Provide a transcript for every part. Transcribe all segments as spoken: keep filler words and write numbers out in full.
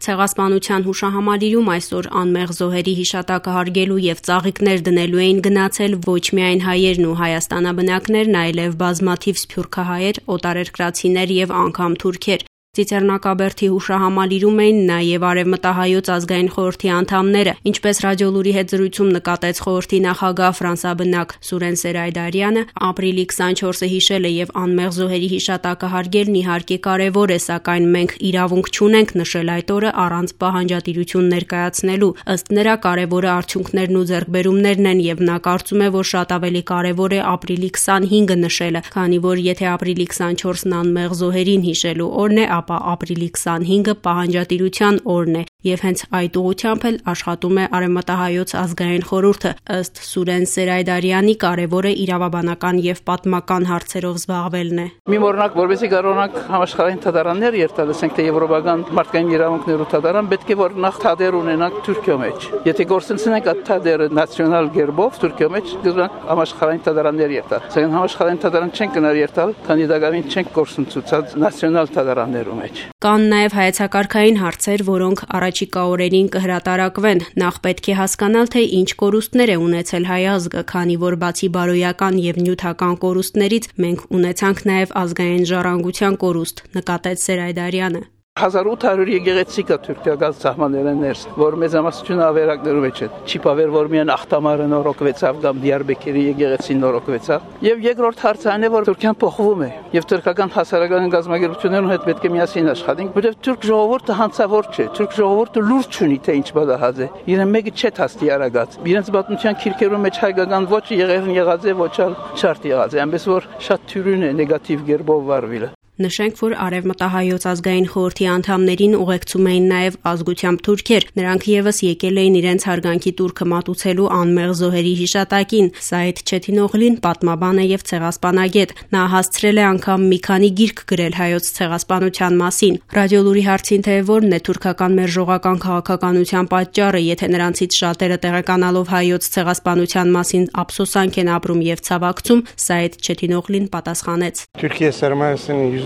Ցեղասպանության հուշահամալիրում այսօր անմեղ զոհերի հիշատակը հարգելու եւ ծաղիկներ դնելու էին գնացել ոչ միայն հայերն ու հայաստանաբնակներն, այլև բազմաթիվ սփյուռքահայեր, օտարերկրացիներ եւ անգամ թուրքեր։ Ծիծեռնակաբերդի հուշահամալիրում էին նաև Արևմտահայոց ազգային խորհրդի անդամները, ինչպես Ռադիոլուրի հետ զրույցում նկատեց խորհրդի նախագահ ֆրանսաբնակ Սուրեն Սերայդարյանը, ապրիլի քսանչորսը հիշելը եւ անմեղ զոհերի հիշատակը հարգելն իհարկե կարեւոր է, սակայն մենք իրավունք չունենք նշել այդ օրը առանց պահանջատիրություն ներկայացնելու։ Ըստ նրա կարեւորը արդյունքներն ու ձեռքբերումներն են եւ նա կարծում է, որ շատ ավելի կարեւոր է ապրիլի քսանհինգը նշելը, քանի որ եթե ապրիլի քսանչորսն անմեղ զոհերին հիշելու օրն է, ապա ապրիլի քսանհինգը պահանջատիրության օրն է եւ հենց այդ ուղղությամբ էլ աշխատում է Արևմտահայոց ազգային խորհուրդը։ Ըստ Սուրեն Սերայդարյանի կարեւորը իրավաբանական եւ պատմական հարցերով զբաղվելն է։ Մի օրինակ, որովհետեւ կարողանանք համաշխարհային թադարաններ երթալ, ասենք թե եվրոպական մարդկային իրավունքներու թադարան, պետք է որ նախ թադեր ունենանք Թուրքիո մեջ։ Եթե գործընծնենք այդ թադերը նացիոնալ գերբով Թուրքիո մեջ, դրանք համաշխարհային թադարաններ երթալ։ Սակայն համաշխարհային թադարան չեն կնար երթալ, քանի դակամին չենք գործընծուցած նացիոնալ թադարաններու մեջ։ Կան նաև հայեցակարգային հարցեր, որոնք առաջիկա օրերին կհրատարակվեն։ Նախ պետք է հասկանալ, թե ինչ կորուստներ է ունեցել հայ ազգը, քանի որ բացի բարոյական եւ նյութական կորուստներից մենք ունեցանք նաև ազգային ժառանգության կորուստ, նկատեց Սերայդարյանը։ հազար ութ հարյուր եկեղեցիկա Թուրքիական սահմաններն ներս, որ մեծամասնությունը ավերակներով է չէ։ Չի բավեր որ միայն Ախտամարը նորոգվեցավ կամ Դիարբեկերի եկեղեցին նորոգվեցավ։ Եվ երկրորդ հարցը այն է, որ Թուրքիան փոխվում է եւ թուրքական հասարակական գազագերություններն հետ պետք է միասին աշխատենք, որովհետեւ թուրք ժողովուրդը հանցավոր չէ։ Թուրք ժողովուրդը լուրջ չունի, թե ինչ բադահած է։ Իրեն մեկը չէ հաստի արագած։ Իրենց պատմության քիրքերում մեջ հայկական ոչ եղերն եղած է, ոչ ալ չարտ եղած է։ Այնպես որ շատ թյուրին է նեգատիվ գերբով վարվելը։ Նշենք, որ Արևմտահայոց ազգային խորհրդի անդամներին ուղեկցում էին նաև ազգությամբ թուրքեր։ Նրանք եւս եկել էին իրենց հարգանքի տուրքը մատուցելու անմեղ զոհերի հիշատակին։ Սայեդ Չեթինօղլին պատմաբան է եւ ցեղասպանագետ։ Նա հասցրել է անգամ մի քանի գիրք գրել հայոց ցեղասպանության մասին։ Ռադիոլուրի հարցին թե որն է թուրքական մերժողական քաղաքականության պատճառը, եթե նրանցից շատերը տեղեկանալով հայոց ցեղասպանության մասին ափսոսանք են ապրում եւ ցավակցում, Սայեդ Չեթինօղլին պատասխանեց. Թուրքիա սերմայեսին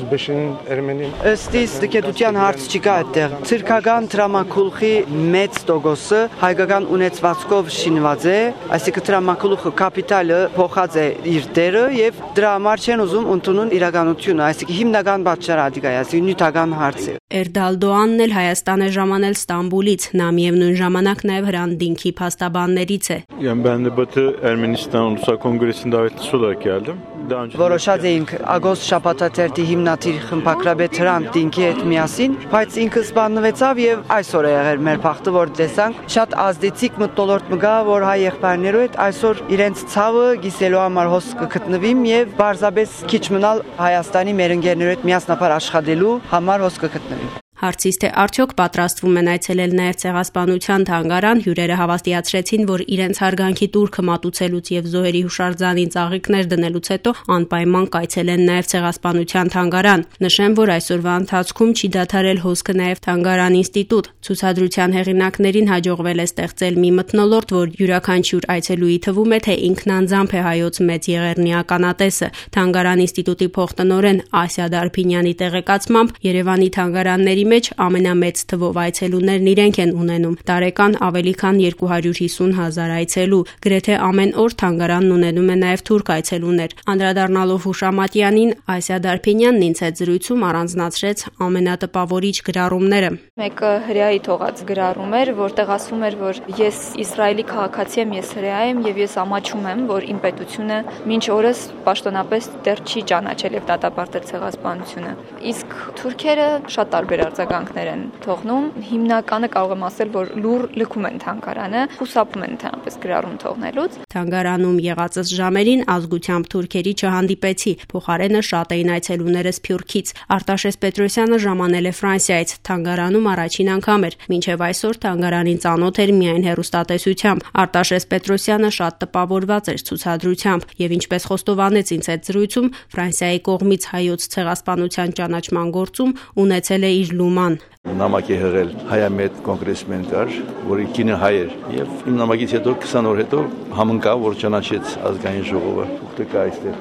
Ըստ իս դկետության հարց չկա այդտեղ։ Ցիրկական տրամակուլխի մեծ տոկոսը հայկական ունեցվածքով շինված է, այսինքն տրամակուլխը կապիտալը փոխած է իր դերը եւ դրա համար չեն ուզում ընդունել իրականությունը, այսինքն հիմնական պատճառը դա է, այսինքն նյութական հարցը։ Էրդալ Դոանն էլ Հայաստան է ժամանել Ստամբուլից, նա միևնույն ժամանակ նաև հրանդինքի փաստաբաններից է։ Yani ben de Batı Ermenistan Ulusal Kongresi'nin davetlisi olarak geldim. Որոշած էինք Ագոս շաբաթաթերթի հիմնադիր խմբակրաբեդ Հրանտ Դինքի հետ միասին, բայց ինքը սպանվեցավ եւ այսօր է եղել մեր բախտը, որ տեսանք շատ ազդեցիկ մթնոլորտ մգա, որ հայ եղբայրներու հետ այսօր իրենց ցավը գիսելու համար հոս կգտնվիմ եւ բարձաբես քիչ մնալ Հայաստանի մեր ընկերներու հետ միասնապար աշխատելու համար հոս կգտնվիմ։ Հարցից թե արդյոք պատրաստվում են այցելել նաև ցեղասպանության թանգարան, հյուրերը հավաստիացրեցին, որ իրենց հարգանքի տուրքը մատուցելուց եւ զոհերի հուշարձանին ծաղիկներ դնելուց հետո անպայման կայցելեն նաև ցեղասպանության թանգարան։ Նշեմ, որ այսօրվա ընթացքում չի դադարել հոսքը նաև թանգարան ինստիտուտ։ Ցուցադրության հեղինակներին հաջողվել է ստեղծել մի մթնոլորտ, որ յուրաքանչյուր այցելուի թվում է, թե ինքն անձամբ է հայոց մեծ եղերնի ականատեսը։ Թանգարան ինստիտուտի փոխտնօրեն Ասիա Դարփինյանի տեղեկացմամբ Երևանի թանգարանների մեջ ամենամեծ թվով այցելուներն իրենք են ունենում։ Տարեկան ավելի քան երկու հարյուր հիսուն հազար այցելու։ Գրեթե ամեն օր թանգարանն ունենում է նաև թուրք այցելուներ։ Անդրադառնալով հուշամատյանին, Ասիա Դարփինյանն ինձ հետ զրույցում առանձնացրեց ամենատպավորիչ գրառումները։ Մեկը հրեայի թողած գրառում էր, որտեղ ասում էր, որ ես Իսրայելի քաղաքացի եմ, ես հրեա եմ եւ ես ամաչում եմ, որ իմ պետությունը մինչ օրս պաշտոնապես դեռ չի ճանաչել եւ դատապարտել ցեղասպանությունը։ Իսկ թուրքերը շատ տարբեր արձագանքներ են թողնում։ Հիմնականը կարող եմ ասել, որ լուր լքում են թանգարանը, խուսափում են ընդհանրապես գրառում թողնելուց։ Թանգարանում եղածս ժամերին ազգությամբ թուրքերի չհանդիպեցի, փոխարենը շատ էին այցելուները Սփյուռքից։ Արտաշես Պետրոսյանը ժամանել է Ֆրանսիայից, թանգարանում առաջին անգամ էր, մինչև այսօր թանգարանին ծանոթ էր միայն հեռուստատեսությամբ։ Արտաշես Պետրոսյանը շատ տպավորված էր ցուցադրությամբ եւ ինչպես խոստովանեց ինձ այդ զրույցում, Ֆրանսիայի կողմից հայոց ցեղասպանության ճանաչման գործում ունեցել է իր լուման։ Նամակ է հղել հայամետ կոնգրեսմեն կար, որի կինը հայ էր եւ իմ նամակից հետո քսան օր հետո համընկավ, որ ճանաչեց ազգային ժողովը ուխտը կա այստեղ։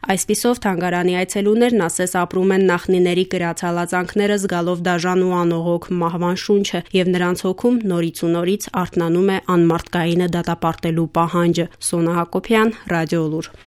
Այսպիսով թանգարանի այցելուներն ասես ապրում են նախնիների կրած հալածանքները, զգալով դաժան ու անողոք մահվան շունչը, եւ նրանց հոգում նորից ու նորից արթնանում է անմարդկայինը դատապարտելու պահանջը։ Սոնա Հակոբյան, Ռադիոլուր։